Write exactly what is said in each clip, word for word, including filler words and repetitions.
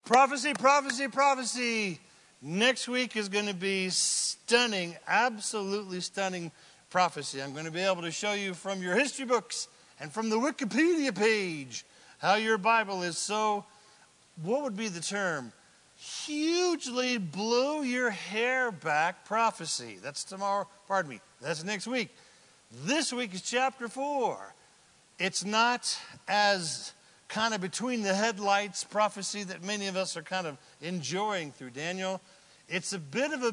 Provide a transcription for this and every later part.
Prophecy, prophecy, prophecy. Next week is going to be stunning, absolutely stunning prophecy. I'm going to be able to show you from your history books and from the Wikipedia page how your Bible is so, what would be the term? Hugely blow your hair back prophecy. That's tomorrow, pardon me, that's next week. This week is chapter four. It's not as kind of between the headlights prophecy that many of us are kind of enjoying through Daniel. It's a bit of a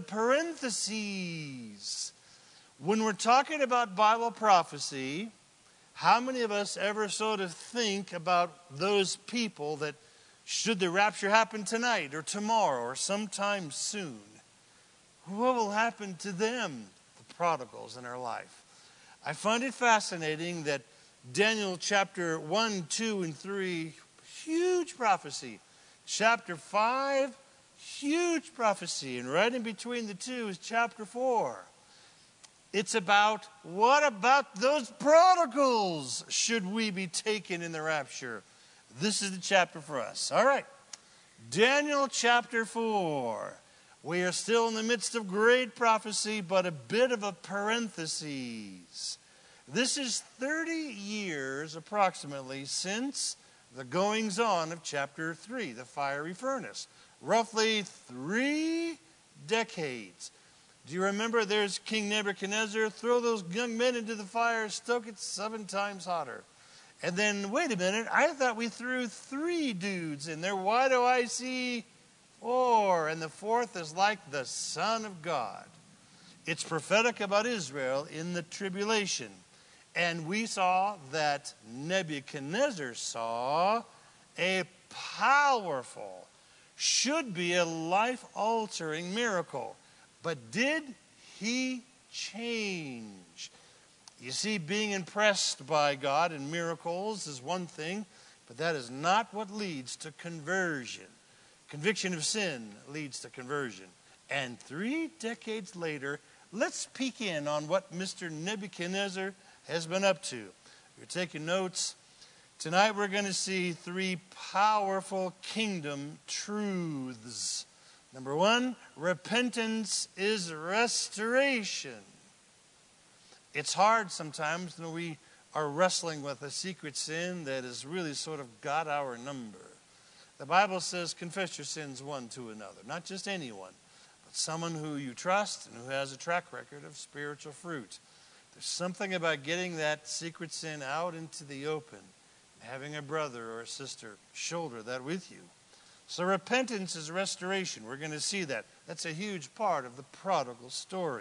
parenthesis. When we're talking about Bible prophecy, how many of us ever sort of think about those people that should the rapture happen tonight or tomorrow or sometime soon? What will happen to them, the prodigals in our life? I find it fascinating that Daniel chapter one, two, and three, huge prophecy. Chapter five, huge prophecy. And right in between the two is chapter four. It's about, what about those prodigals should we be taken in the rapture? This is the chapter for us. All right. Daniel chapter four. We are still in the midst of great prophecy, but a bit of a parenthesis. This is thirty years approximately since the goings on of chapter three, the fiery furnace. Roughly three decades. Do you remember there's King Nebuchadnezzar? Throw those young men into the fire, stoke it seven times hotter. And then, wait a minute, I thought we threw three dudes in there. Why do I see four? And the fourth is like the Son of God. It's prophetic about Israel in the tribulation. And we saw that Nebuchadnezzar saw a powerful, should be a life-altering miracle. But did he change? You see, being impressed by God and miracles is one thing, but that is not what leads to conversion. Conviction of sin leads to conversion. And three decades later, let's peek in on what Mister Nebuchadnezzar has been up to. If you're taking notes, tonight we're going to see three powerful kingdom truths. Number one, repentance is restoration. It's hard sometimes when we are wrestling with a secret sin that has really sort of got our number. The Bible says confess your sins one to another. Not just anyone, but someone who you trust and who has a track record of spiritual fruit. There's something about getting that secret sin out into the open, having a brother or a sister shoulder that with you. So repentance is restoration. We're going to see that. That's a huge part of the prodigal story.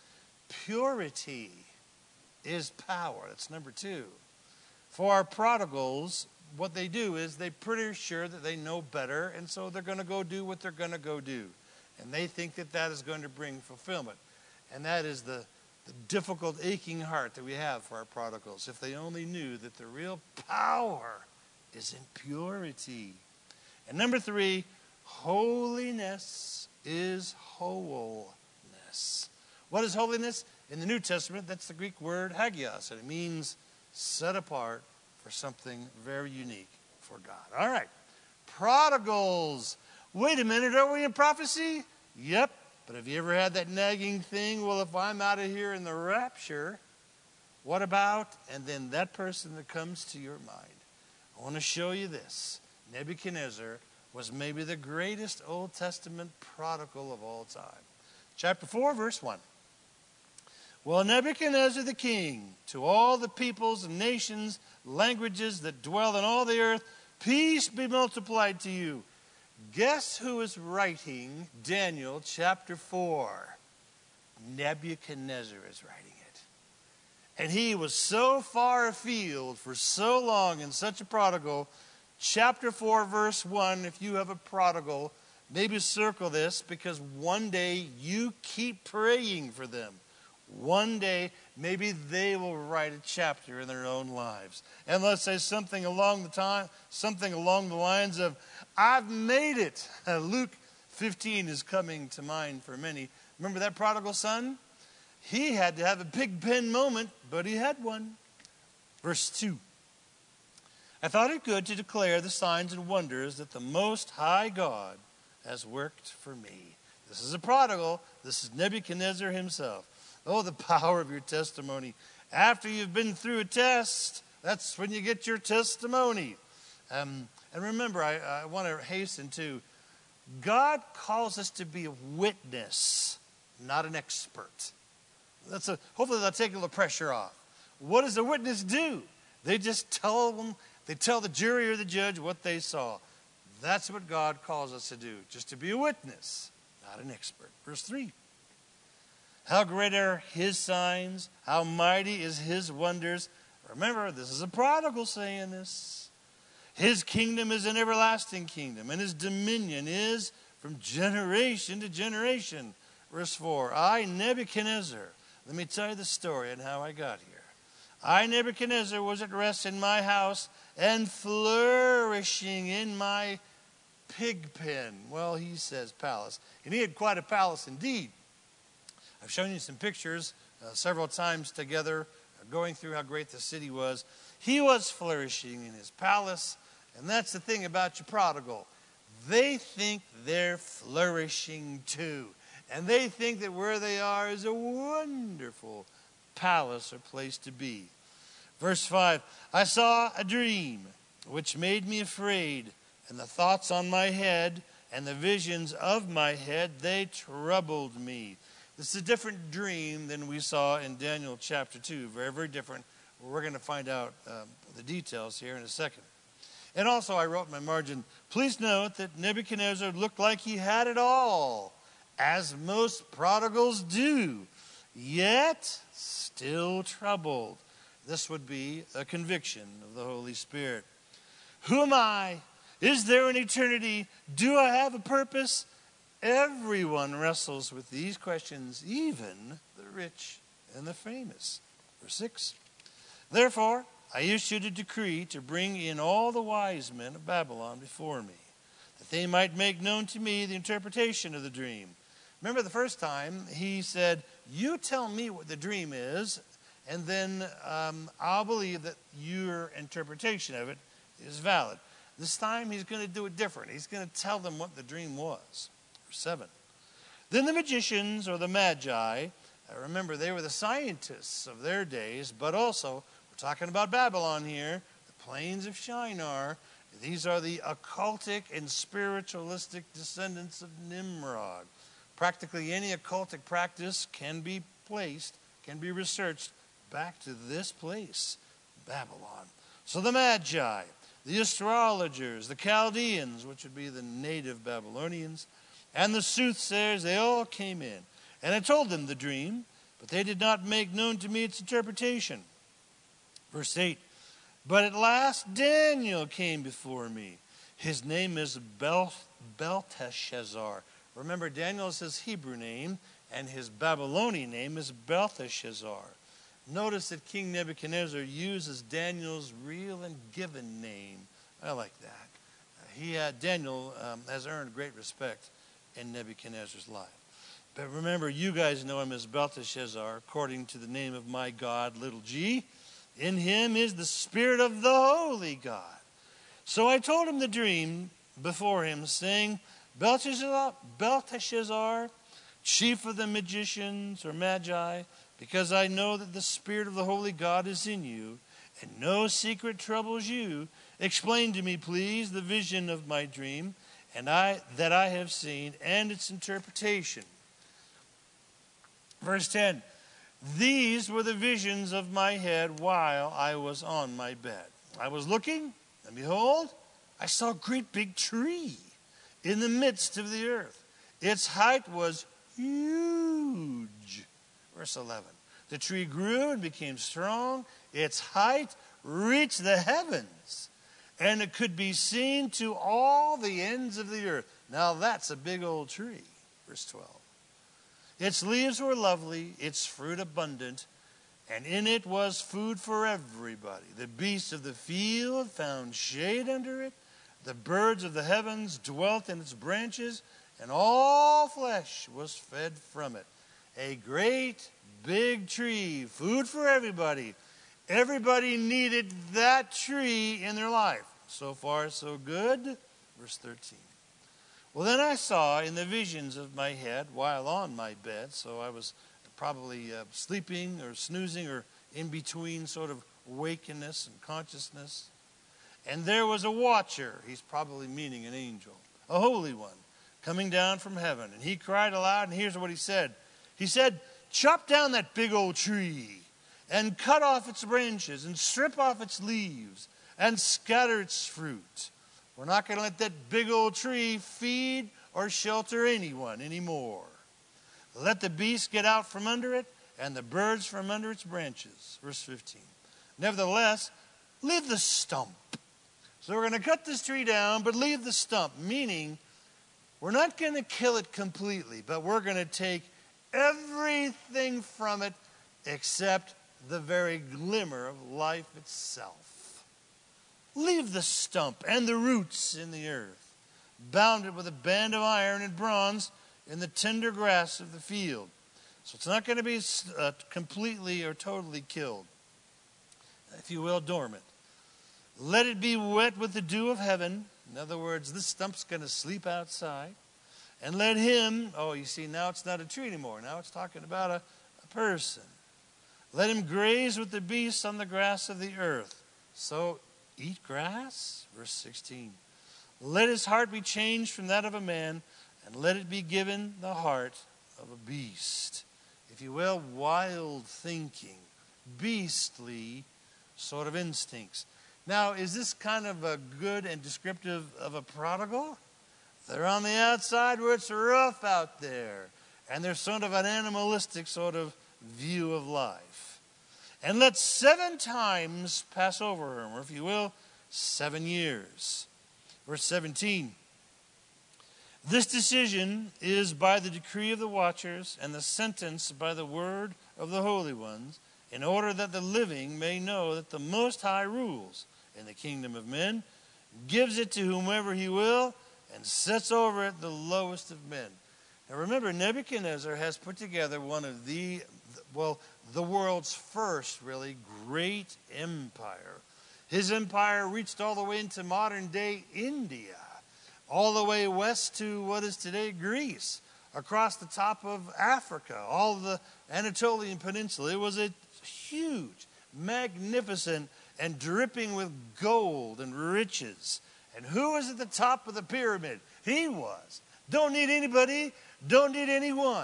Purity is power. That's number two. For our prodigals, what they do is they're pretty sure that they know better, and so they're going to go do what they're going to go do. And they think that that is going to bring fulfillment. And that is the The difficult, aching heart that we have for our prodigals. If they only knew that the real power is in purity. And number three, holiness is wholeness. What is holiness? In the New Testament, that's the Greek word hagios, and it means set apart for something very unique for God. All right, prodigals. Wait a minute, are we in prophecy? Yep. But have you ever had that nagging thing? Well, if I'm out of here in the rapture, what about? And then that person that comes to your mind. I want to show you this. Nebuchadnezzar was maybe the greatest Old Testament prodigal of all time. Chapter four, verse one. Well, Nebuchadnezzar the king, to all the peoples and nations, languages that dwell in all the earth, peace be multiplied to you. Guess who is writing Daniel chapter four? Nebuchadnezzar is writing it. And he was so far afield for so long and such a prodigal. Chapter four, verse one, if you have a prodigal, maybe circle this, because one day you keep praying for them. One day, maybe they will write a chapter in their own lives. And let's say something along the time, something along the lines of, I've made it. Luke fifteen is coming to mind for many. Remember that prodigal son? He had to have a big pen moment, but he had one. Verse two. I thought it good to declare the signs and wonders that the Most High God has worked for me. This is a prodigal. This is Nebuchadnezzar himself. Oh, the power of your testimony. After you've been through a test, that's when you get your testimony. Um, and remember, I, I want to hasten to, God calls us to be a witness, not an expert. That's a, hopefully that'll take a little pressure off. What does a witness do? They just tell them, they tell the jury or the judge what they saw. That's what God calls us to do, just to be a witness, not an expert. Verse three. How great are his signs, how mighty is his wonders. Remember, this is a prodigal saying this. His kingdom is an everlasting kingdom, and his dominion is from generation to generation. Verse four, I, Nebuchadnezzar, let me tell you the story and how I got here. I, Nebuchadnezzar, was at rest in my house and flourishing in my pig pen. Well, he says palace. And he had quite a palace indeed. I've shown you some pictures uh, several times together, uh, going through how great the city was. He was flourishing in his palace. And that's the thing about your prodigal. They think they're flourishing too. And they think that where they are is a wonderful palace or place to be. Verse five, I saw a dream which made me afraid, and the thoughts on my head and the visions of my head, they troubled me. This is a different dream than we saw in Daniel chapter two. Very, very different. We're going to find out um, the details here in a second. And also I wrote in my margin, please note that Nebuchadnezzar looked like he had it all, as most prodigals do, yet still troubled. This would be a conviction of the Holy Spirit. Who am I? Is there an eternity? Do I have a purpose? Everyone wrestles with these questions, even the rich and the famous. Verse six. Therefore, I issued a decree to bring in all the wise men of Babylon before me, that they might make known to me the interpretation of the dream. Remember the first time he said, you tell me what the dream is, and then um, I'll believe that your interpretation of it is valid. This time he's going to do it different. He's going to tell them what the dream was. Verse seven. Then the magicians or the magi, remember they were the scientists of their days, but also, we're talking about Babylon here, the plains of Shinar. These are the occultic and spiritualistic descendants of Nimrod. Practically any occultic practice can be placed, can be researched back to this place, Babylon. So the Magi, the astrologers, the Chaldeans, which would be the native Babylonians, and the soothsayers, they all came in. And I told them the dream, but they did not make known to me its interpretation. Verse eight, but at last Daniel came before me. His name is Bel- Belteshazzar. Remember, Daniel is his Hebrew name, and his Babylonian name is Belteshazzar. Notice that King Nebuchadnezzar uses Daniel's real and given name. I like that. Uh, he had, Daniel um, has earned great respect in Nebuchadnezzar's life. But remember, you guys know him as Belteshazzar, according to the name of my God, little g. In him is the Spirit of the Holy God. So I told him the dream before him, saying, Belteshazzar, Belteshazzar, chief of the magicians or magi, because I know that the Spirit of the Holy God is in you, and no secret troubles you. Explain to me, please, the vision of my dream, and I that I have seen, and its interpretation. Verse ten, these were the visions of my head while I was on my bed. I was looking, and behold, I saw a great big tree in the midst of the earth. Its height was huge. Verse eleven. The tree grew and became strong. Its height reached the heavens, and it could be seen to all the ends of the earth. Now that's a big old tree. Verse twelve. Its leaves were lovely, its fruit abundant, and in it was food for everybody. The beasts of the field found shade under it. The birds of the heavens dwelt in its branches, and all flesh was fed from it. A great big tree, food for everybody. Everybody needed that tree in their life. So far, so good. Verse thirteen. Well, then I saw in the visions of my head while on my bed, so I was probably uh, sleeping or snoozing or in between sort of wakenness and consciousness. And there was a watcher, he's probably meaning an angel, a holy one, coming down from heaven. And he cried aloud, and here's what he said. He said, chop down that big old tree and cut off its branches and strip off its leaves and scatter its fruit. We're not going to let that big old tree feed or shelter anyone anymore. Let the beasts get out from under it and the birds from under its branches. Verse fifteen. Nevertheless, leave the stump. So we're going to cut this tree down, but leave the stump, meaning we're not going to kill it completely, but we're going to take everything from it except the very glimmer of life itself. Leave the stump and the roots in the earth, bound it with a band of iron and bronze in the tender grass of the field. So it's not going to be uh, completely or totally killed, if you will, dormant. Let it be wet with the dew of heaven. In other words, this stump's going to sleep outside. And let him, oh, you see, now it's not a tree anymore. Now it's talking about a, a person. Let him graze with the beasts on the grass of the earth. So eat grass? Verse sixteen. Let his heart be changed from that of a man, and let it be given the heart of a beast. If you will, wild thinking, beastly sort of instincts. Now, is this kind of a good and descriptive of a prodigal? They're on the outside where it's rough out there, and there's sort of an animalistic sort of view of life. And let seven times pass over him, or if you will, seven years. Verse seventeen. This decision is by the decree of the watchers, and the sentence by the word of the holy ones, in order that the living may know that the Most High rules in the kingdom of men, gives it to whomever he will, and sets over it the lowest of men. Now remember, Nebuchadnezzar has put together one of the, well, the world's first really great empire. His empire reached all the way into modern day India, all the way west to what is today Greece, across the top of Africa, all of the Anatolian Peninsula. It was a huge, magnificent, and dripping with gold and riches. And who was at the top of the pyramid? He was. Don't need anybody, don't need anyone.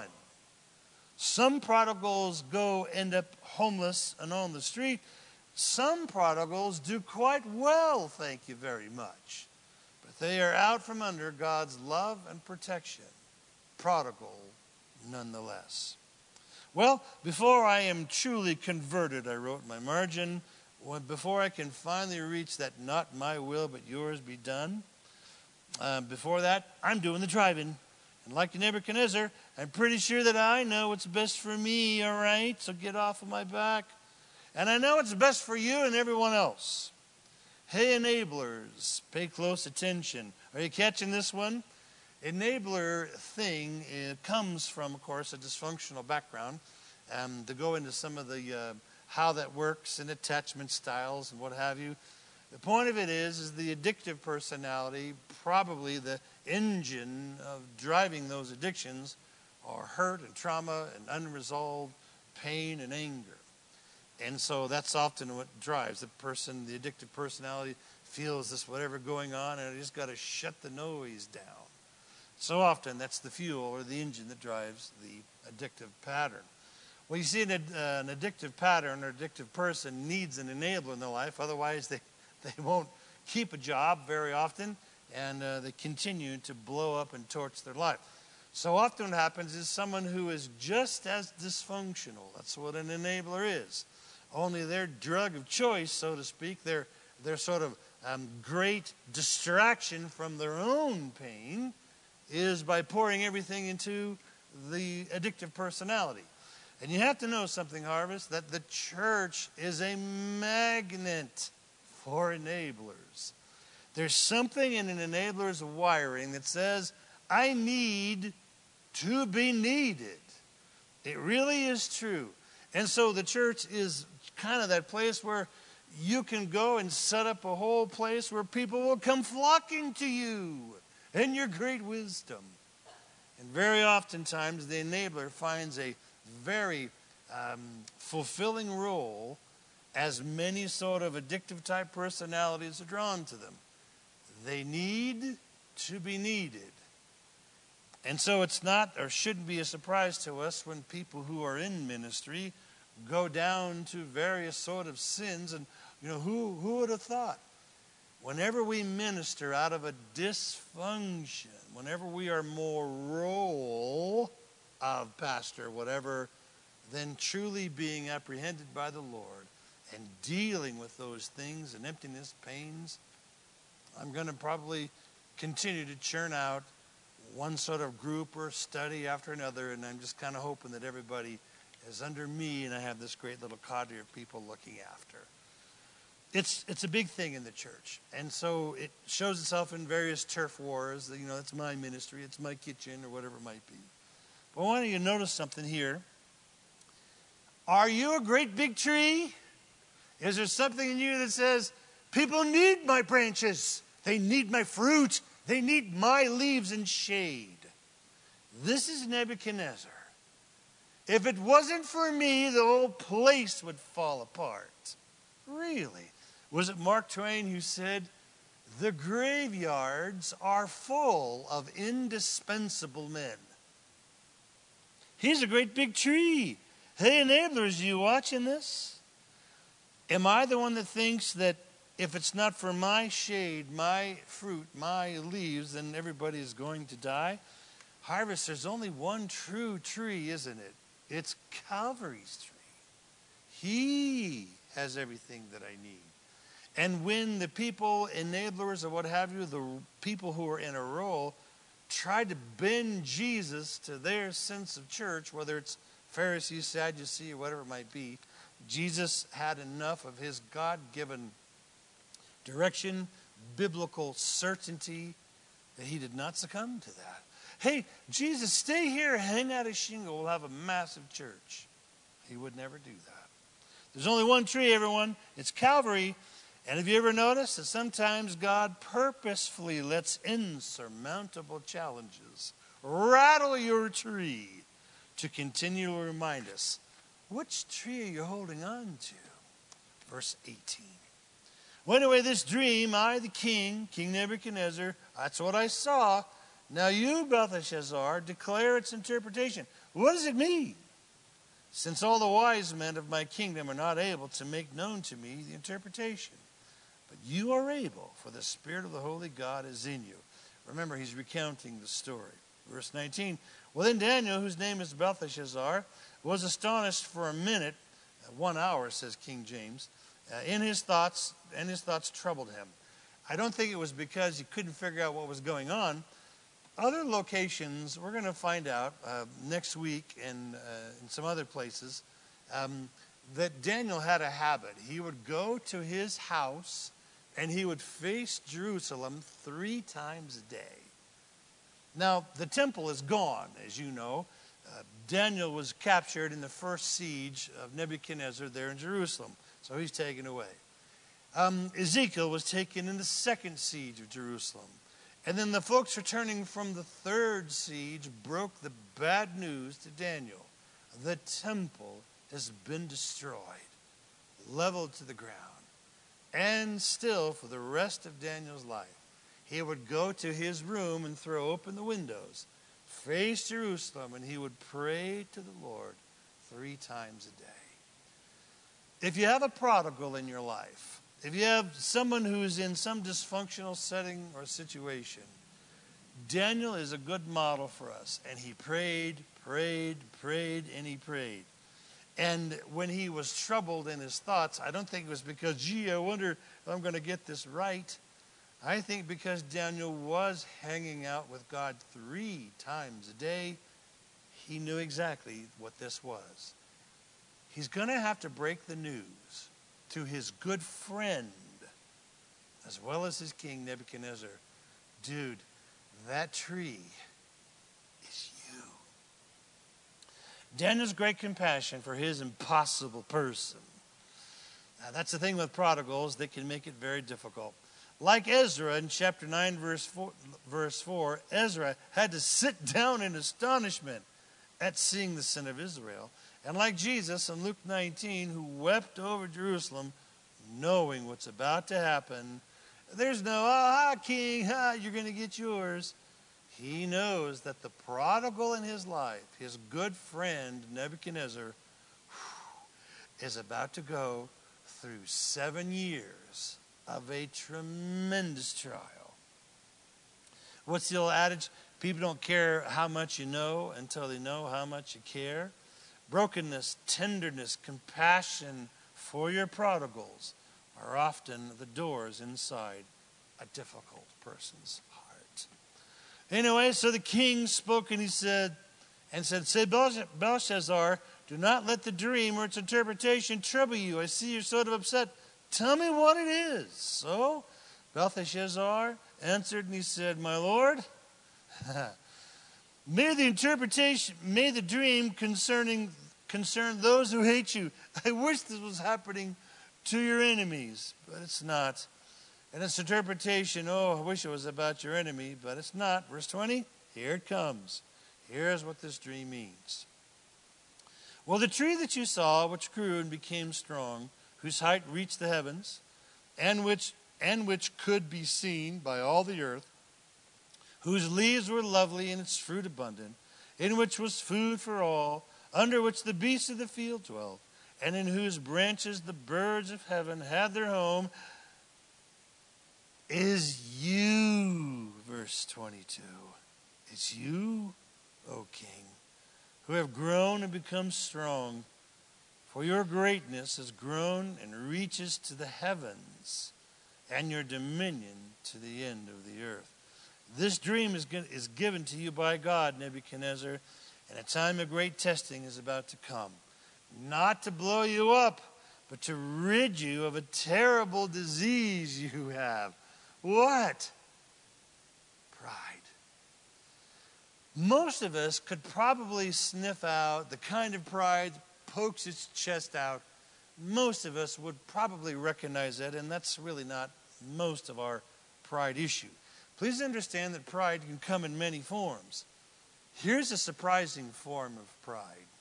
Some prodigals go end up homeless and on the street. Some prodigals do quite well, thank you very much. But they are out from under God's love and protection. Prodigal nonetheless. Well, before I am truly converted, I wrote in my margin, when, before I can finally reach that not my will but yours be done, uh, before that, I'm doing the driving. And like Nebuchadnezzar, I'm pretty sure that I know what's best for me, all right? So get off of my back. And I know what's best for you and everyone else. Hey, enablers, pay close attention. Are you catching this one? Enabler thing it comes from, of course, a dysfunctional background. Um, to go into some of the uh, how that works and attachment styles and what have you. The point of it is, is the addictive personality, probably the engine of driving those addictions, are hurt and trauma and unresolved pain and anger. And so that's often what drives the person, the addictive personality feels this whatever going on, and I just got to shut the noise down. So often that's the fuel or the engine that drives the addictive pattern. Well, you see, an, uh, an addictive pattern or addictive person needs an enabler in their life. Otherwise, they, they won't keep a job very often, and uh, they continue to blow up and torch their life. So often what happens is someone who is just as dysfunctional. That's what an enabler is. Only their drug of choice, so to speak, their, their sort of um, great distraction from their own pain is by pouring everything into the addictive personality. And you have to know something, Harvest, that the church is a magnet for enablers. There's something in an enabler's wiring that says, I need to be needed. It really is true. And so the church is kind of that place where you can go and set up a whole place where people will come flocking to you and your great wisdom. And very oftentimes the enabler finds a very um, fulfilling role as many sort of addictive type personalities are drawn to them. They need to be needed. And so it's not or shouldn't be a surprise to us when people who are in ministry go down to various sort of sins. And, you know, who, who would have thought? Whenever we minister out of a dysfunction, whenever we are more role of pastor, whatever, than truly being apprehended by the Lord and dealing with those things and emptiness, pains, I'm going to probably continue to churn out one sort of group or study after another, and I'm just kind of hoping that everybody is under me and I have this great little cadre of people looking after. It's it's a big thing in the church, and so it shows itself in various turf wars. You know, it's my ministry, it's my kitchen, or whatever it might be. But I want you to notice something here. Are you a great big tree? Is there something in you that says, people need my branches, they need my fruit, they need my leaves and shade? This is Nebuchadnezzar. If it wasn't for me, the whole place would fall apart. Really? Was it Mark Twain who said, the graveyards are full of indispensable men? He's a great big tree. Hey, enablers, you watching this? Am I the one that thinks that if it's not for my shade, my fruit, my leaves, then everybody is going to die? Harvest, there's only one true tree, isn't it? It's Calvary's tree. He has everything that I need. And when the people, enablers or what have you, the people who are in a role, tried to bend Jesus to their sense of church, whether it's Pharisee, Sadducee, or whatever it might be, Jesus had enough of his God-given direction, biblical certainty, that he did not succumb to that. Hey, Jesus, stay here, hang out a shingle, we'll have a massive church. He would never do that. There's only one tree, everyone. It's Calvary. And have you ever noticed that sometimes God purposefully lets insurmountable challenges rattle your tree to continually remind us, which tree are you holding on to? Verse eighteen. Well, anyway, this dream, I, the king, King Nebuchadnezzar, that's what I saw. Now you, Belteshazzar, declare its interpretation. What does it mean? Since all the wise men of my kingdom are not able to make known to me the interpretation. But you are able, for the Spirit of the Holy God is in you. Remember, he's recounting the story. Verse nineteen. Well, then Daniel, whose name is Belteshazzar, was astonished for a minute, one hour, says King James, uh, in his thoughts, and his thoughts troubled him. I don't think it was because he couldn't figure out what was going on. Other locations, we're going to find out uh, next week and uh, in some other places, um, that Daniel had a habit. He would go to his house and he would face Jerusalem three times a day. Now, the temple is gone, as you know. Uh, Daniel was captured in the first siege of Nebuchadnezzar there in Jerusalem, so he's taken away. Um, Ezekiel was taken in the second siege of Jerusalem. And then the folks returning from the third siege broke the bad news to Daniel. The temple has been destroyed, leveled to the ground. And still, for the rest of Daniel's life, he would go to his room and throw open the windows, face Jerusalem, and he would pray to the Lord three times a day. If you have a prodigal in your life, if you have someone who's in some dysfunctional setting or situation, Daniel is a good model for us. And he prayed, prayed, prayed, and he prayed. And when he was troubled in his thoughts, I don't think it was because, gee, I wonder if I'm going to get this right. I think because Daniel was hanging out with God three times a day, he knew exactly what this was. He's going to have to break the news to his good friend, as well as his king, Nebuchadnezzar. Dude, that tree is you. Daniel's great compassion for his impossible person Now, that's the thing with prodigals. They can make it very difficult. Like Ezra in chapter nine, verse four, verse four, Ezra had to sit down in astonishment at seeing the sin of Israel. And like Jesus in Luke nineteen, who wept over Jerusalem, knowing what's about to happen. There's no, ah, king, ah, you're going to get yours. He knows that the prodigal in his life, his good friend Nebuchadnezzar, whew, is about to go through seven years of a tremendous trial. What's the old adage? People don't care how much you know until they know how much you care. Brokenness, tenderness, compassion for your prodigals are often the doors inside a difficult person's heart. Anyway, so the king spoke and he said, and said, say, Belshazzar, do not let the dream or its interpretation trouble you. I see you're sort of upset. Tell me what it is. So Belteshazzar answered and he said, my lord, may the interpretation, may the dream concerning concern those who hate you. I wish this was happening to your enemies, but it's not. And its interpretation, oh, I wish it was about your enemy, but it's not. Verse twenty, here it comes. Here's what this dream means. Well, the tree that you saw, which grew and became strong, whose height reached the heavens, and which and which could be seen by all the earth, whose leaves were lovely and its fruit abundant, in which was food for all, under which the beasts of the field dwelt, and in whose branches the birds of heaven had their home, is you, verse twenty-two. It's you, O king, who have grown and become strong, for your greatness has grown and reaches to the heavens, and your dominion to the end of the earth. This dream is, is given to you by God, Nebuchadnezzar, and a time of great testing is about to come. Not to blow you up, but to rid you of a terrible disease you have. What? Pride. Most of us could probably sniff out the kind of pride that pokes its chest out. Most of us would probably recognize that, and that's really not most of our pride issue. Please understand that pride can come in many forms. Here's a surprising form of pride.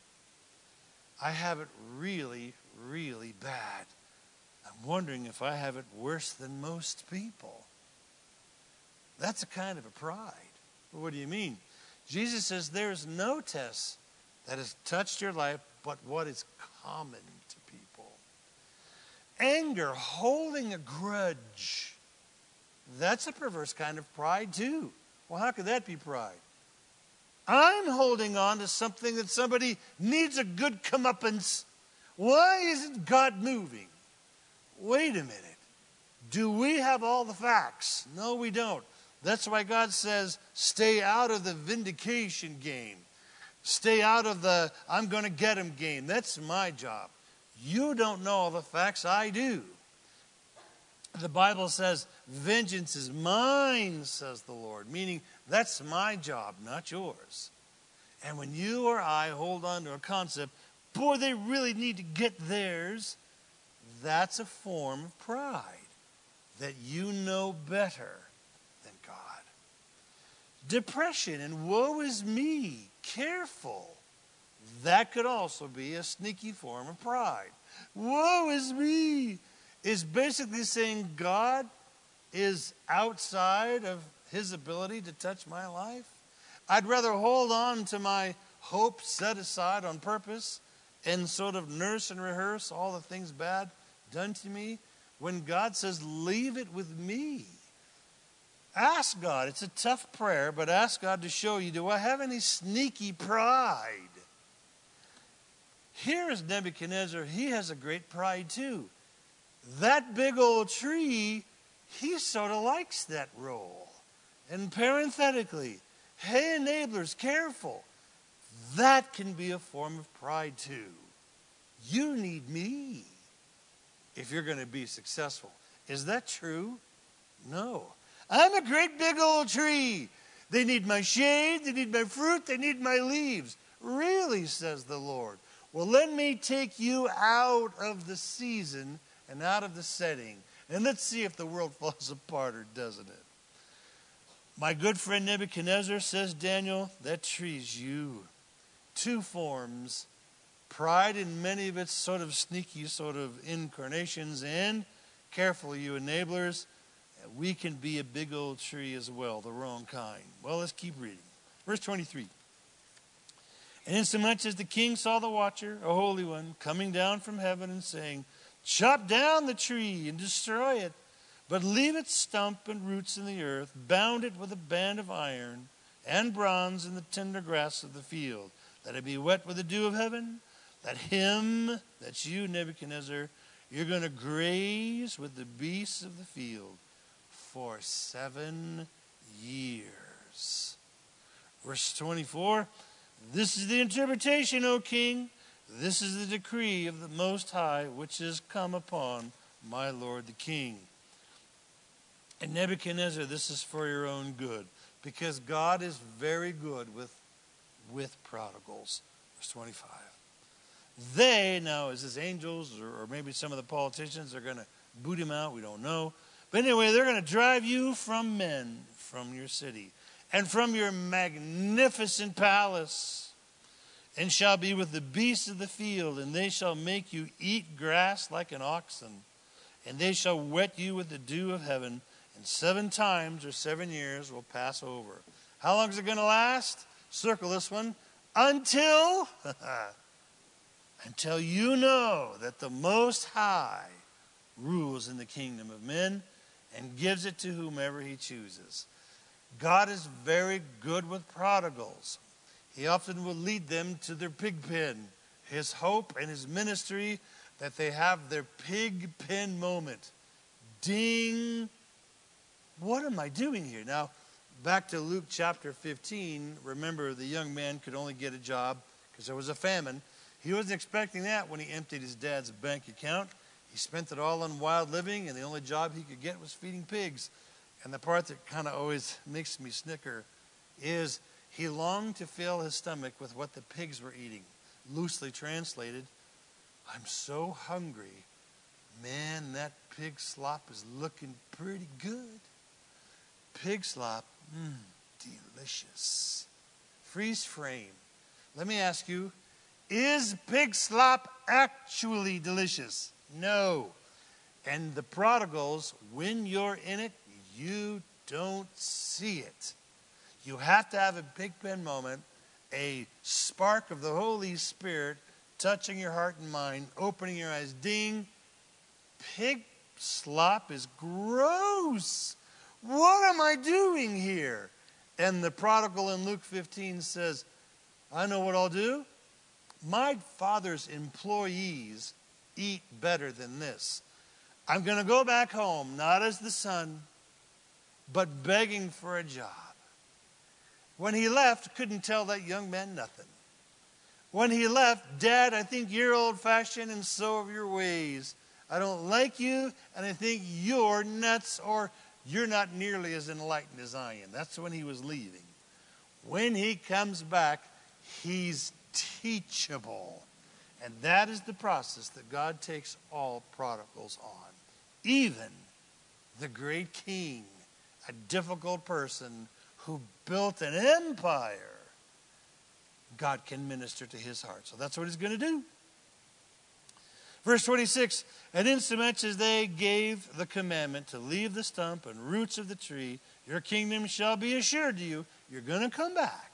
I have it really, really bad. I'm wondering if I have it worse than most people. That's a kind of a pride. Well, what do you mean? Jesus says there is no test that has touched your life but what is common to people. Anger, holding a grudge. That's a perverse kind of pride too. Well, how could that be pride? I'm holding on to something that somebody needs a good comeuppance. Why isn't God moving? Wait a minute. Do we have all the facts? No, we don't. That's why God says, stay out of the vindication game. Stay out of the, I'm going to get him game. That's my job. You don't know all the facts. I do. The Bible says, vengeance is mine, says the Lord. Meaning, that's my job, not yours. And when you or I hold on to a concept, boy, they really need to get theirs, that's a form of pride. That you know better than God. Depression and woe is me, careful. That could also be a sneaky form of pride. Woe is me is basically saying God is outside of his ability to touch my life. I'd rather hold on to my hope set aside on purpose and sort of nurse and rehearse all the things bad done to me when God says, leave it with me. Ask God. It's a tough prayer, but ask God to show you, do I have any sneaky pride? Here is Nebuchadnezzar. He has a great pride too. That big old tree, he sort of likes that role. And parenthetically, hey, enablers, careful. That can be a form of pride too. You need me if you're going to be successful. Is that true? No. I'm a great big old tree. They need my shade, they need my fruit, they need my leaves. Really, says the Lord. Well, let me take you out of the season and out of the setting. And let's see if the world falls apart or doesn't it. My good friend Nebuchadnezzar, says Daniel, that tree's you. Two forms, pride in many of its sort of sneaky sort of incarnations, and careful, you enablers, we can be a big old tree as well, the wrong kind. Well, let's keep reading. Verse twenty-three. And insomuch as the king saw the watcher, a holy one, coming down from heaven and saying, chop down the tree and destroy it, but leave its stump and roots in the earth, bound it with a band of iron and bronze in the tender grass of the field, that it be wet with the dew of heaven, that him, that's you, Nebuchadnezzar, you're going to graze with the beasts of the field for seven years. Verse twenty-four, this is the interpretation, O king. This is the decree of the Most High, which is come upon my Lord the king. And Nebuchadnezzar, this is for your own good, because God is very good with, with prodigals. Verse twenty-five. They, now is this angels or, or maybe some of the politicians are going to boot him out, we don't know. But anyway, they're going to drive you from men, from your city, and from your magnificent palace, and shall be with the beasts of the field, and they shall make you eat grass like an oxen, and they shall wet you with the dew of heaven, and seven times or seven years will pass over. How long is it going to last? Circle this one. Until, until you know that the Most High rules in the kingdom of men and gives it to whomever he chooses. God is very good with prodigals. He often will lead them to their pig pen. His hope and his ministry that they have their pig pen moment. Ding. What am I doing here? Now, back to Luke chapter fifteen. Remember, the young man could only get a job because there was a famine. He wasn't expecting that when he emptied his dad's bank account. He spent it all on wild living, and the only job he could get was feeding pigs. And the part that kind of always makes me snicker is he longed to fill his stomach with what the pigs were eating. Loosely translated, I'm so hungry. Man, that pig slop is looking pretty good. Pig slop, mmm, delicious. Freeze frame. Let me ask you, is pig slop actually delicious? No. And the prodigals, when you're in it, you don't see it. You have to have a pig pen moment, a spark of the Holy Spirit touching your heart and mind, opening your eyes. Ding. Pig slop is gross. What am I doing here? And the prodigal in Luke fifteen says, I know what I'll do. My father's employees eat better than this. I'm going to go back home, not as the son, but begging for a job. When he left, couldn't tell that young man nothing. When he left, Dad, I think you're old-fashioned and so are your ways. I don't like you, and I think you're nuts, or you're not nearly as enlightened as I am. That's when he was leaving. When he comes back, he's teachable. And that is the process that God takes all prodigals on. Even the great king, a difficult person who built an empire, God can minister to his heart. So that's what he's going to do. Verse twenty-six, and insomuch as they gave the commandment to leave the stump and roots of the tree, your kingdom shall be assured to you. You're going to come back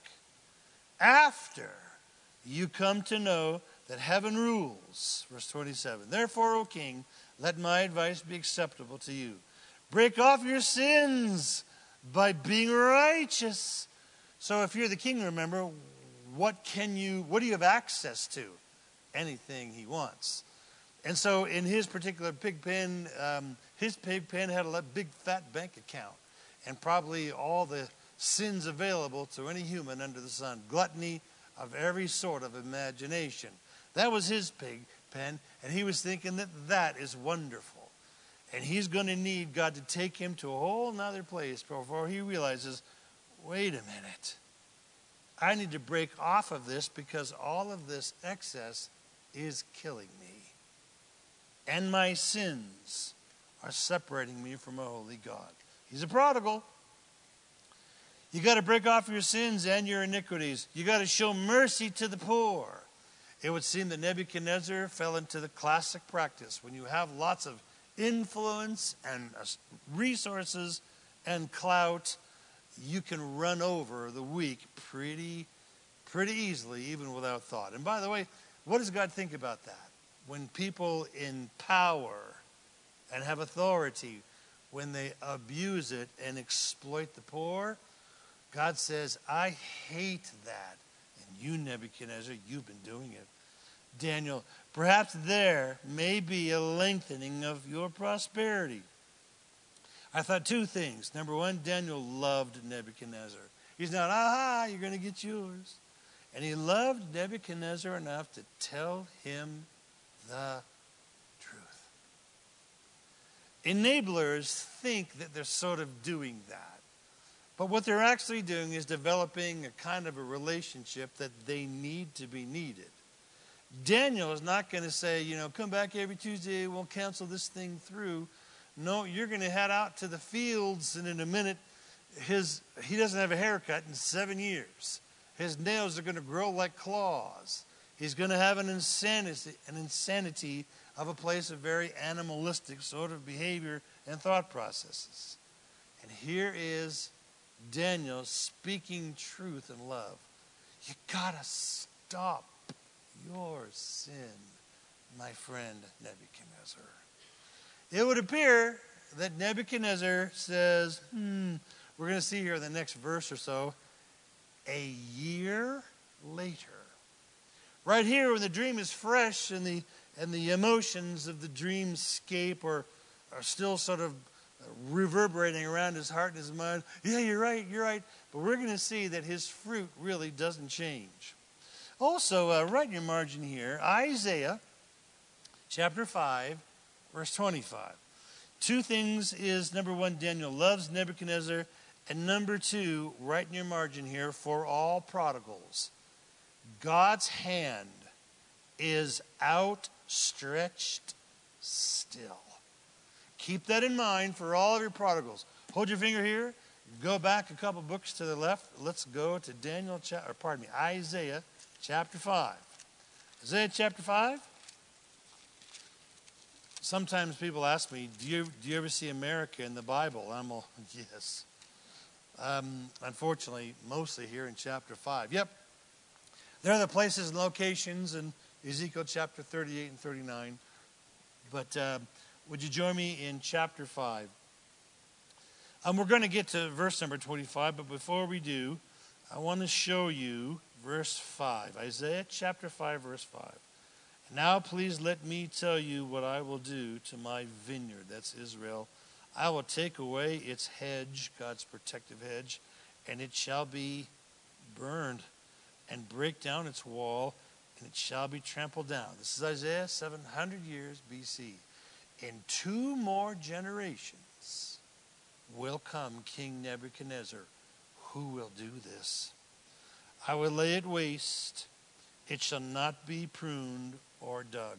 after you come to know that heaven rules. Verse twenty-seven, therefore, O king, let my advice be acceptable to you. Break off your sins by being righteous. So if you're the king, remember, what can you, what do you have access to? Anything he wants. And so in his particular pig pen, um, his pig pen had a big fat bank account and probably all the sins available to any human under the sun. Gluttony of every sort of imagination. That was his pig pen, and he was thinking that that is wonderful. And he's going to need God to take him to a whole nother place before he realizes, wait a minute. I need to break off of this because all of this excess is killing me. and my sins are separating me from a holy God. He's a prodigal. You got to break off your sins and your iniquities. You got to show mercy to the poor. It would seem that Nebuchadnezzar fell into the classic practice. When you have lots of influence and resources and clout, you can run over the weak pretty, pretty easily, even without thought. And by the way, what does God think about that? When people in power and have authority, when they abuse it and exploit the poor, God says, I hate that. And you, Nebuchadnezzar, you've been doing it. Daniel, perhaps there may be a lengthening of your prosperity. I thought two things. Number one, Daniel loved Nebuchadnezzar. He's not, aha, you're going to get yours. And he loved Nebuchadnezzar enough to tell him the truth. Enablers think that they're sort of doing that. But what they're actually doing is developing a kind of a relationship that they need to be needed. Daniel is not going to say, you know, come back every Tuesday, we'll cancel this thing through. No, you're going to head out to the fields, and in a minute, his he doesn't have a haircut in seven years. His nails are going to grow like claws. He's going to have an insanity, an insanity of a place of very animalistic sort of behavior and thought processes. And here is Daniel speaking truth and love. You got to stop your sin, my friend Nebuchadnezzar. It would appear that Nebuchadnezzar says, hmm, we're going to see here in the next verse or so, a year later. Right here when the dream is fresh and the and the emotions of the dreamscape are, are still sort of reverberating around his heart and his mind. Yeah, you're right, you're right. But we're going to see that his fruit really doesn't change. Also, uh, write in your margin here, Isaiah chapter five, verse twenty-five. Two things is, number one, Daniel loves Nebuchadnezzar. And number two, write in your margin here, for all prodigals, God's hand is outstretched still. Keep that in mind for all of your prodigals. Hold your finger here. Go back a couple books to the left. Let's go to Daniel, or pardon me, Isaiah chapter five. Isaiah chapter five. Sometimes people ask me, do you, do you ever see America in the Bible? I'm all, yes. Um, unfortunately, mostly here in chapter five. Yep. There are the places and locations in Ezekiel chapter thirty-eight and thirty-nine. But uh, would you join me in chapter five? Um, we're going to get to verse number twenty-five, but before we do, I want to show you verse five. Isaiah chapter five, verse five. Now please let me tell you what I will do to my vineyard. That's Israel. I will take away its hedge, God's protective hedge, and it shall be burned, and break down its wall, and it shall be trampled down. This is Isaiah seven hundred years B C. In two more generations will come King Nebuchadnezzar, who will do this. I will lay it waste. It shall not be pruned or dug.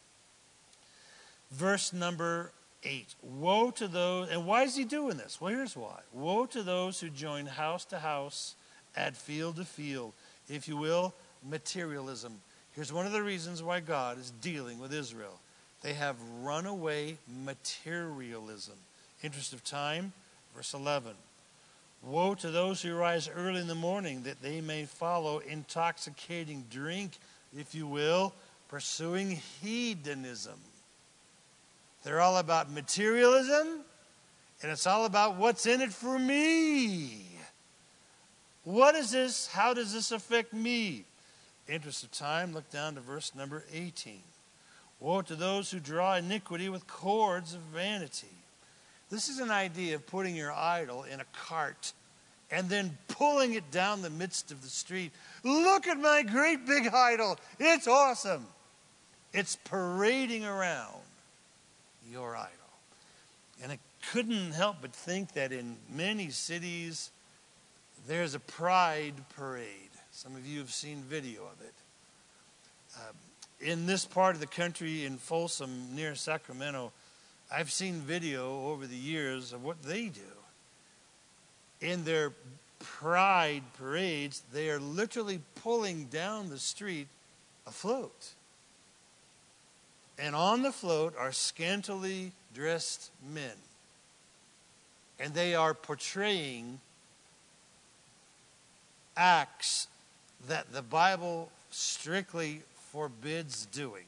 Verse number eight. Woe to those, and why is he doing this? Well, here's why. Woe to those who join house to house, add field to field, if you will, materialism. Here's one of the reasons why God is dealing with Israel. They have runaway materialism. Interest of time, verse eleven. Woe to those who rise early in the morning, that they may follow intoxicating drink, if you will, pursuing hedonism. They're all about materialism, and it's all about what's in it for me. What is this? How does this affect me? Interest of time, look down to verse number eighteen. Woe to those who draw iniquity with cords of vanity. This is an idea of putting your idol in a cart and then pulling it down the midst of the street. Look at my great big idol. It's awesome. It's parading around your idol. And I couldn't help but think that in many cities, there's a pride parade. Some of you have seen video of it. Um, in this part of the country, in Folsom, near Sacramento, I've seen video over the years of what they do. In their pride parades, they are literally pulling down the street a float. And on the float are scantily dressed men. And they are portraying acts that the Bible strictly forbids doing.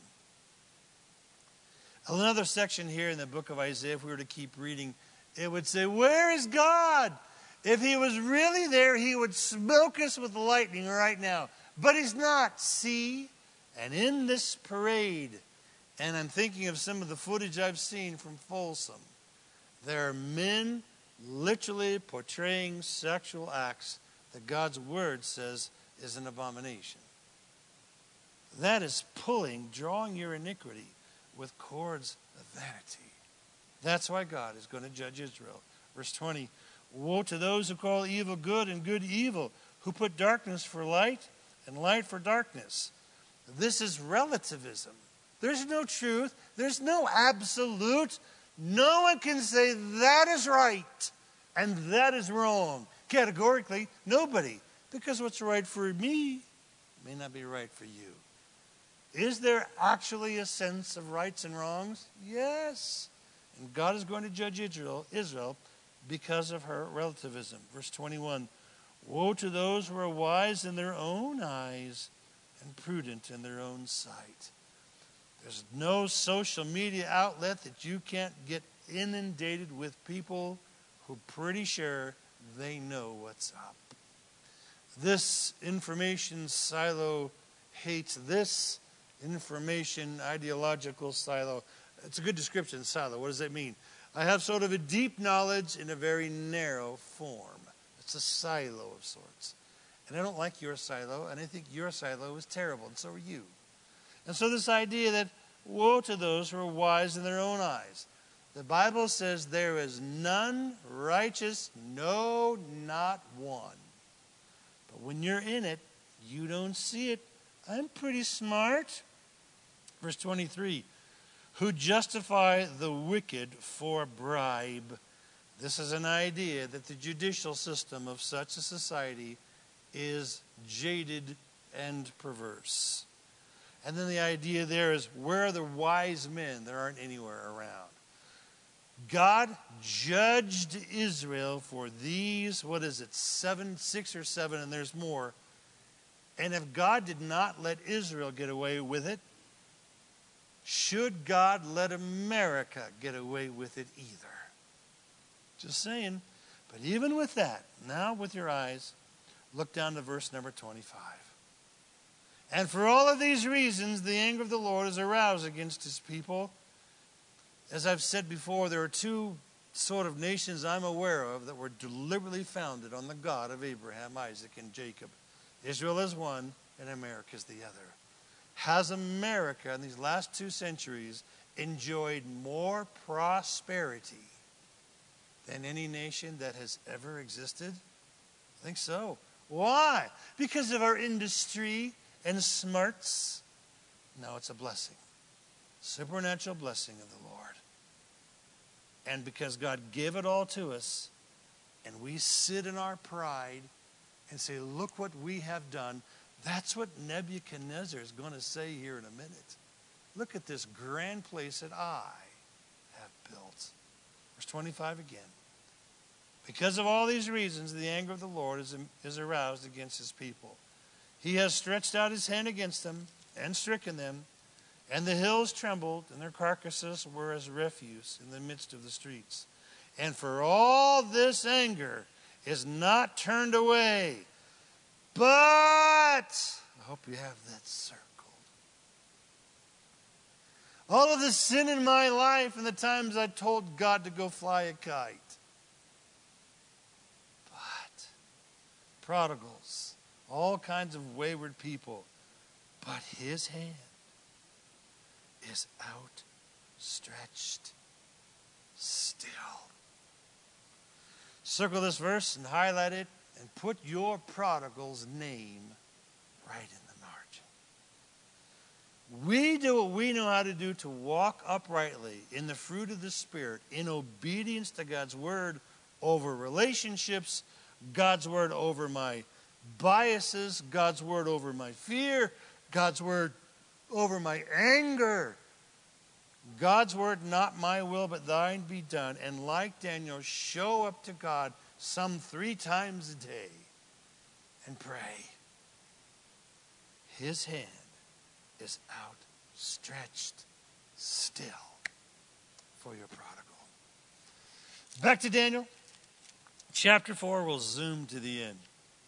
Another section here in the book of Isaiah, if we were to keep reading, it would say, where is God? If he was really there, he would smoke us with lightning right now. But he's not. See? And in this parade, and I'm thinking of some of the footage I've seen from Folsom, there are men literally portraying sexual acts that God's word says is an abomination. That is pulling, drawing your iniquity with cords of vanity. That's why God is going to judge Israel. Verse twenty, woe to those who call evil good and good evil, who put darkness for light and light for darkness. This is relativism. There's no truth. There's no absolute. No one can say that is right and that is wrong. Categorically, nobody. Because what's right for me may not be right for you. Is there actually a sense of rights and wrongs? Yes. And God is going to judge Israel, Israel because of her relativism. Verse twenty-one, woe to those who are wise in their own eyes and prudent in their own sight. There's no social media outlet that you can't get inundated with people who are pretty sure they know what's up. This information silo hates this information ideological silo. It's a good description, silo. What does that mean? I have sort of a deep knowledge in a very narrow form. It's a silo of sorts. And I don't like your silo, and I think your silo is terrible, and so are you. And so this idea that woe to those who are wise in their own eyes. The Bible says there is none righteous, no, not one. But when you're in it, you don't see it. I'm pretty smart. Verse twenty-three, who justify the wicked for bribe. This is an idea that the judicial system of such a society is jaded and perverse. And then the idea there is, where are the wise men? There aren't anywhere around. God judged Israel for these, what is it, seven, six or seven, and there's more. And if God did not let Israel get away with it, should God let America get away with it either? Just saying. But even with that, now with your eyes, look down to verse number twenty-five. And for all of these reasons, the anger of the Lord is aroused against his people. As I've said before, there are two sort of nations I'm aware of that were deliberately founded on the God of Abraham, Isaac, and Jacob. Israel is one, and America is the other. Has America in these last two centuries enjoyed more prosperity than any nation that has ever existed? I think so. Why? Because of our industry and smarts? No, it's a blessing. Supernatural blessing of the Lord. And because God gave it all to us, and we sit in our pride and say, look what we have done. That's what Nebuchadnezzar is going to say here in a minute. Look at this grand place that I have built. Verse twenty-five again. Because of all these reasons, the anger of the Lord is, is aroused against his people. He has stretched out his hand against them and stricken them, and the hills trembled, and their carcasses were as refuse in the midst of the streets. And for all this anger is not turned away, but, I hope you have that circled. All of the sin in my life and the times I told God to go fly a kite. But, prodigals, all kinds of wayward people, but his hand is outstretched still. Circle this verse and highlight it and put your prodigal's name right in the margin. we do what we know how to do to walk uprightly in the fruit of the Spirit, in obedience to God's word over relationships, God's word over my biases, God's word over my fear, God's word over my anger. God's word, not my will, but thine be done. And like Daniel, show up to God some three times a day and pray. His hand is outstretched still for your prodigal. Back to Daniel. Chapter four, we'll zoom to the end.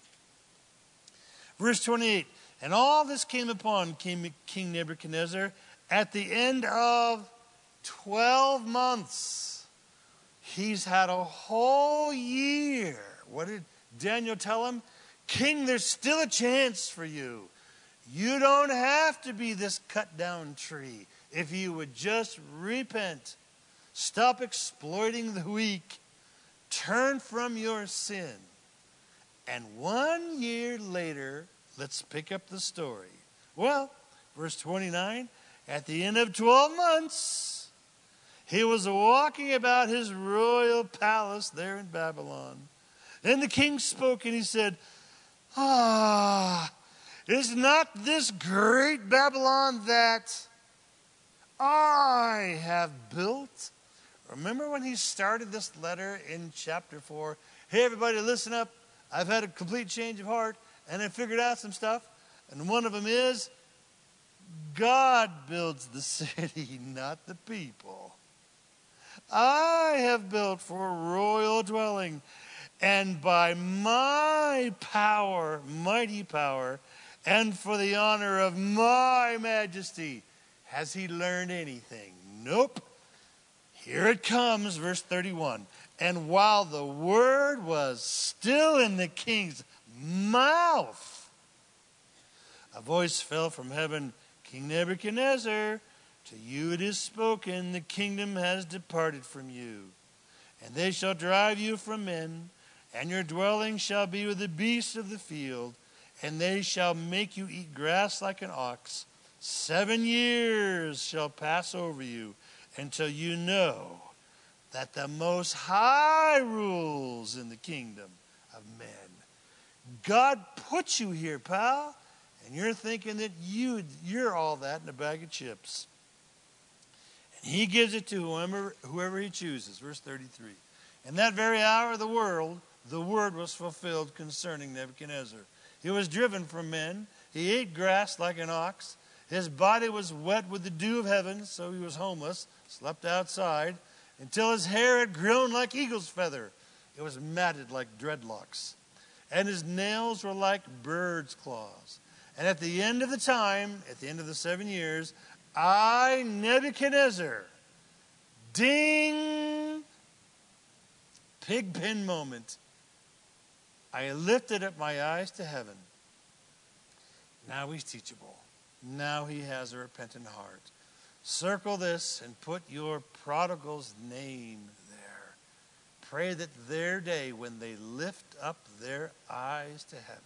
Verse twenty-eight. And all this came upon King Nebuchadnezzar at the end of twelve months. He's had a whole year. What did Daniel tell him? King, there's still a chance for you. You don't have to be this cut down tree. If you would just repent, stop exploiting the weak, turn from your sin. And one year later, let's pick up the story. Well, verse twenty-nine, at the end of twelve months, he was walking about his royal palace there in Babylon. Then the king spoke and he said, Ah, is not this great Babylon that I have built? Remember when he started this letter in chapter four? Hey, everybody, listen up. I've had a complete change of heart, and I figured out some stuff. And one of them is, God builds the city, not the people. I have built for a royal dwelling, and by my power, mighty power, and for the honor of my majesty, has he learned anything? Nope. Here it comes, verse thirty-one. And while the word was still in the king's mouth, a voice fell from heaven, King Nebuchadnezzar, to you it is spoken, the kingdom has departed from you. And they shall drive you from men, and your dwelling shall be with the beasts of the field, and they shall make you eat grass like an ox. Seven years shall pass over you until you know that the Most High rules in the kingdom of men. God put you here, pal, and you're thinking that you, you're all that in a bag of chips. And he gives it to whoever, whoever he chooses. Verse thirty-three. In that very hour of the world, the word was fulfilled concerning Nebuchadnezzar. He was driven from men. He ate grass like an ox. His body was wet with the dew of heaven, so he was homeless, slept outside, until his hair had grown like eagle's feather. It was matted like dreadlocks. And his nails were like bird's claws. And at the end of the time, at the end of the seven years, I, Nebuchadnezzar, ding, pig pen moment, I lifted up my eyes to heaven. Now he's teachable. Now he has a repentant heart. Circle this and put your prodigal's name there. Pray that their day when they lift up their eyes to heaven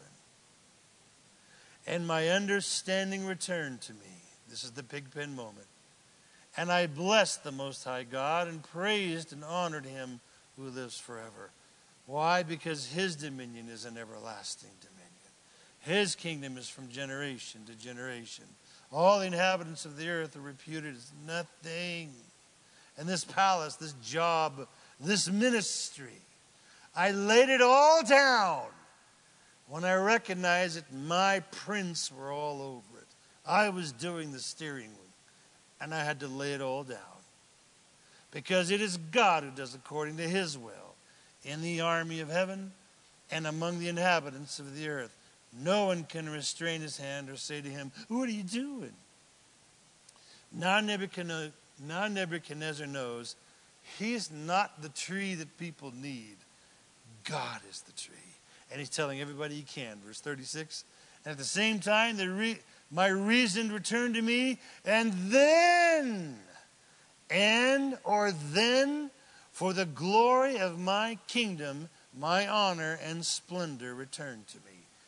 and my understanding returned to me. This is the pig pen moment. And I blessed the Most High God and praised and honored him who lives forever. Why? Because his dominion is an everlasting dominion. His kingdom is from generation to generation. All the inhabitants of the earth are reputed as nothing. And this palace, this job, this ministry, I laid it all down when I recognized that my prints were all over it. I was doing the steering wheel, and I had to lay it all down. Because it is God who does according to his will in the army of heaven and among the inhabitants of the earth. No one can restrain his hand or say to him, what are you doing? Now Nebuchadnezzar, now Nebuchadnezzar knows he's not the tree that people need. God is the tree. And he's telling everybody he can. Verse thirty-six. And at the same time, the re- my reason returned to me. And then, and or then, for the glory of my kingdom, my honor and splendor returned to me.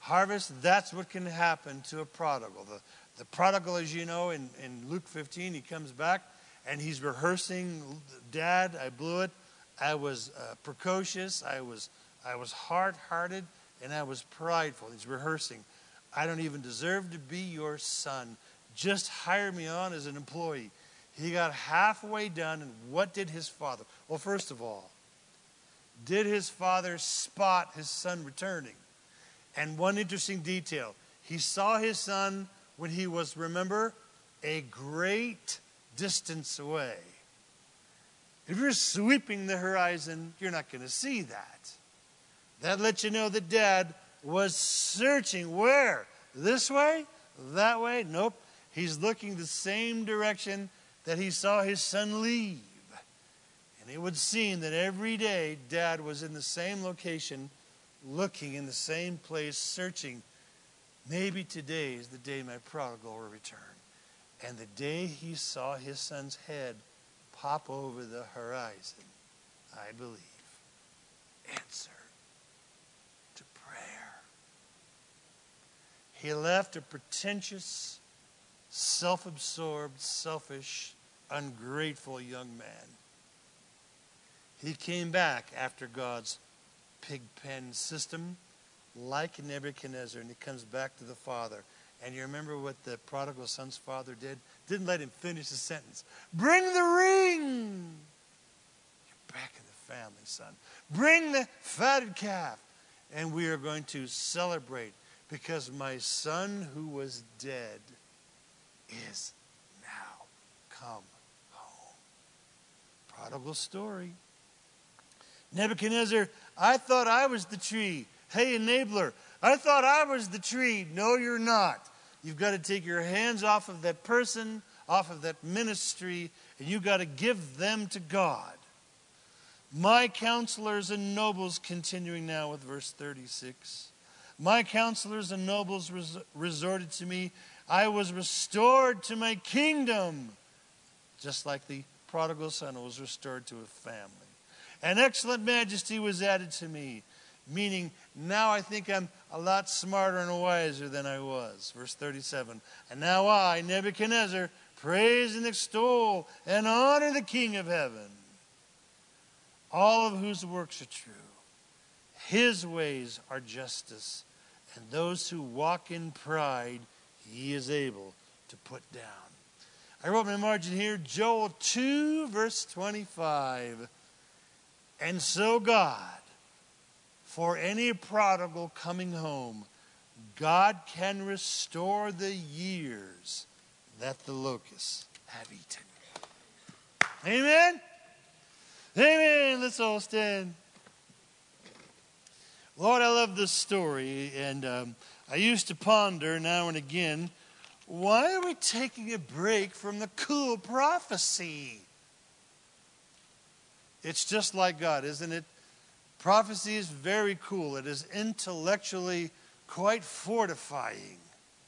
harvest, that's what can happen to a prodigal. The, the prodigal, as you know, in, in Luke fifteen, he comes back and he's rehearsing, Dad, I blew it. I was uh, precocious. I was, I was hard-hearted, and I was prideful. He's rehearsing. I don't even deserve to be your son. Just hire me on as an employee. He got halfway done, and what did his father? Well, first of all, did his father spot his son returning? And one interesting detail, he saw his son when he was, remember, a great distance away. If you're sweeping the horizon, you're not going to see that. That lets you know that Dad was searching. Where? This way? That way? Nope. He's looking the same direction that he saw his son leave. And it would seem that every day Dad was in the same location, looking in the same place, searching. Maybe today is the day my prodigal will return. And the day he saw his son's head pop over the horizon, I believe, answer to prayer. He left a pretentious, self-absorbed, selfish, ungrateful young man. He came back after God's pig pen system, like Nebuchadnezzar, and he comes back to the father. And you remember what the prodigal son's father did? Didn't let him finish the sentence. Bring the ring. You're back in the family, son. Bring the fatted calf. And we are going to celebrate because my son who was dead is now come home. Prodigal story. Nebuchadnezzar, I thought I was the tree. Hey, enabler, I thought I was the tree. No, you're not. You've got to take your hands off of that person, off of that ministry, and you've got to give them to God. My counselors and nobles, continuing now with verse thirty-six. My counselors and nobles res- resorted to me. I was restored to my kingdom, just like the prodigal son was restored to a family. An excellent majesty was added to me, meaning now I think I'm a lot smarter and wiser than I was. Verse thirty-seven. And now I, Nebuchadnezzar, praise and extol and honor the King of heaven, all of whose works are true. His ways are justice, and those who walk in pride he is able to put down. I wrote my margin here, Joel two, verse twenty-five. And so God, for any prodigal coming home, God can restore the years that the locusts have eaten. Amen? Amen. Let's all stand. Lord, I love this story, and um, I used to ponder now and again, why are we taking a break from the cool prophecy? It's just like God, isn't it? Prophecy is very cool. It is intellectually quite fortifying.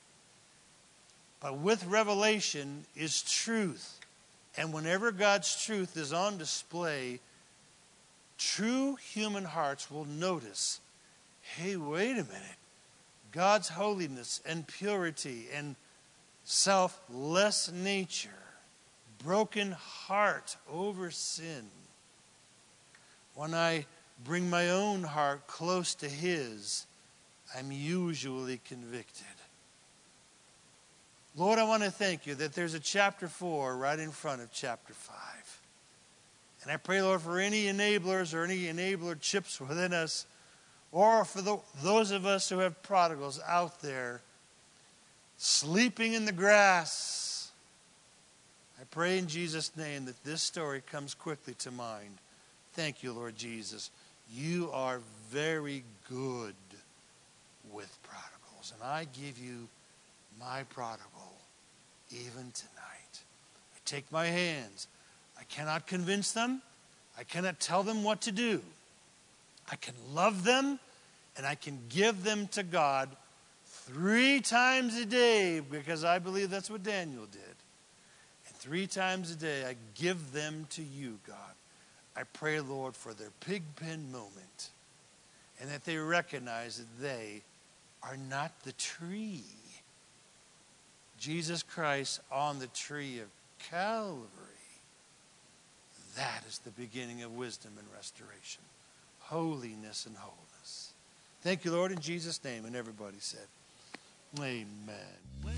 But with revelation is truth. And whenever God's truth is on display, true human hearts will notice, hey, wait a minute. God's holiness and purity and selfless nature, broken heart over sin. When I bring my own heart close to His, I'm usually convicted. Lord, I want to thank you that there's a chapter four right in front of chapter five. And I pray, Lord, for any enablers or any enabler chips within us, or for the, those of us who have prodigals out there sleeping in the grass. I pray in Jesus' name that this story comes quickly to mind. Thank you, Lord Jesus. You are very good with prodigals. And I give you my prodigal even tonight. I take my hands. I cannot convince them. I cannot tell them what to do. I can love them and I can give them to God three times a day, because I believe that's what Daniel did. And three times a day I give them to you, God. I pray, Lord, for their pig pen moment, and that they recognize that they are not the tree. Jesus Christ on the tree of Calvary. That is the beginning of wisdom and restoration. Holiness and wholeness. Thank you, Lord, in Jesus' name. And everybody said, amen.